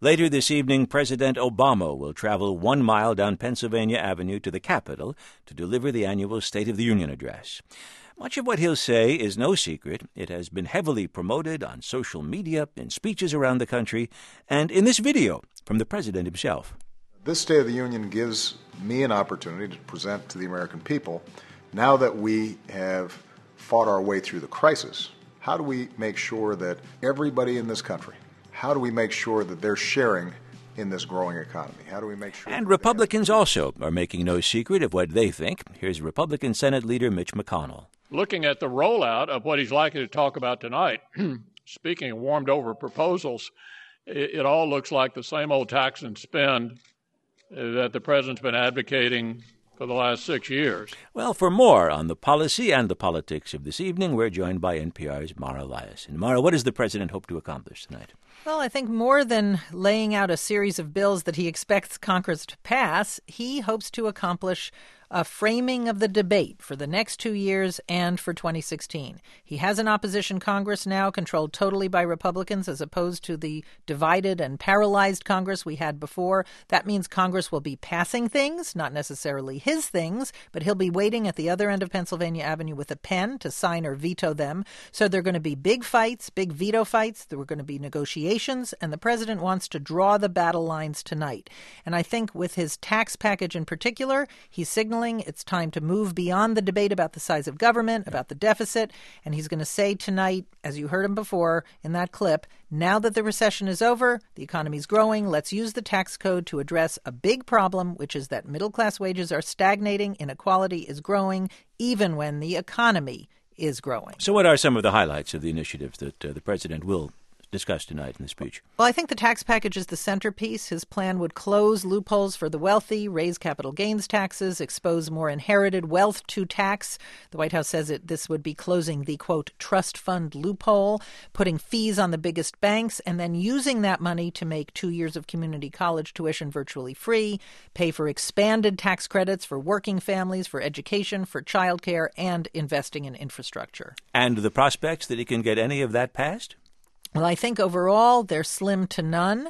Later this evening, President Obama will travel 1 mile down Pennsylvania Avenue to the Capitol to deliver the annual State of the Union address. Much of what he'll say is no secret. It has been heavily promoted on social media, in speeches around the country, and in this video from the president himself. This State of the Union gives me an opportunity to present to the American people, now that we have fought our way through the crisis, how do we make sure that everybody in this country, how do we make sure that they're sharing in this growing economy? How do we make sure? And Republicans also are making no secret of what they think. Here's Republican Senate Leader Mitch McConnell. Looking at the rollout of what he's likely to talk about tonight, speaking of warmed-over proposals, it all looks like the same old tax and spend that the president's been advocating for the last 6 years. Well, for more on the policy and the politics of this evening, we're joined by NPR's Mara Liasson. Mara, what does the president hope to accomplish tonight? Well, I think more than laying out a series of bills that he expects Congress to pass, he hopes to accomplish a framing of the debate for the next 2 years and for 2016. He has an opposition Congress now controlled totally by Republicans as opposed to the divided and paralyzed Congress we had before. That means Congress will be passing things, not necessarily his things, but he'll be waiting at the other end of Pennsylvania Avenue with a pen to sign or veto them. So there are going to be big fights, big veto fights. There are going to be negotiations, and the president wants to draw the battle lines tonight. And I think with his tax package in particular, he's signaling it's time to move beyond the debate about the size of government, about the deficit, and he's going to say tonight, as you heard him before in that clip, now that the recession is over, the economy's growing, let's use the tax code to address a big problem, which is that middle-class wages are stagnating, inequality is growing, even when the economy is growing. So what are some of the highlights of the initiatives that the president will discussed tonight in the speech? Well, I think the tax package is the centerpiece. His plan would close loopholes for the wealthy, raise capital gains taxes, expose more inherited wealth to tax. The White House says this would be closing the, quote, trust fund loophole, putting fees on the biggest banks, and then using that money to make 2 years of community college tuition virtually free, pay for expanded tax credits for working families, for education, for childcare, and investing in infrastructure. And the prospects that he can get any of that passed? Well, I think overall they're slim to none,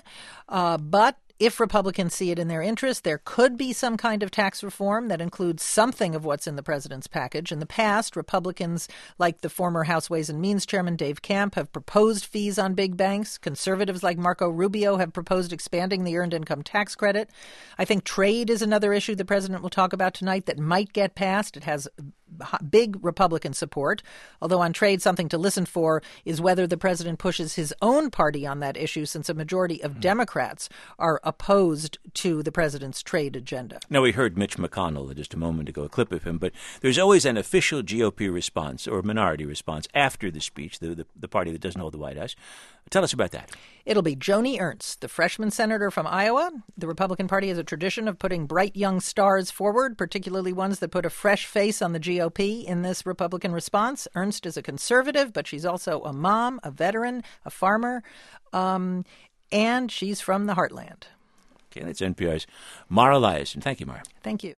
but if Republicans see it in their interest, there could be some kind of tax reform that includes something of what's in the president's package. In the past, Republicans, like the former House Ways and Means Chairman Dave Camp, have proposed fees on big banks. Conservatives like Marco Rubio have proposed expanding the earned income tax credit. I think trade is another issue the president will talk about tonight that might get passed. It has big Republican support, although on trade, something to listen for is whether the president pushes his own party on that issue, since a majority of Democrats are opposed to the president's trade agenda. Now, we heard Mitch McConnell just a moment ago, a clip of him, but there's always an official GOP response or minority response after the speech, the party that doesn't hold the White House. Tell us about that. It'll be Joni Ernst, the freshman senator from Iowa. The Republican Party has a tradition of putting bright young stars forward, particularly ones that put a fresh face on the GOP in this Republican response. Ernst is a conservative, but she's also a mom, a veteran, a farmer, and she's from the heartland. Okay, that's NPR's Mara Liasson. Thank you, Mara. Thank you.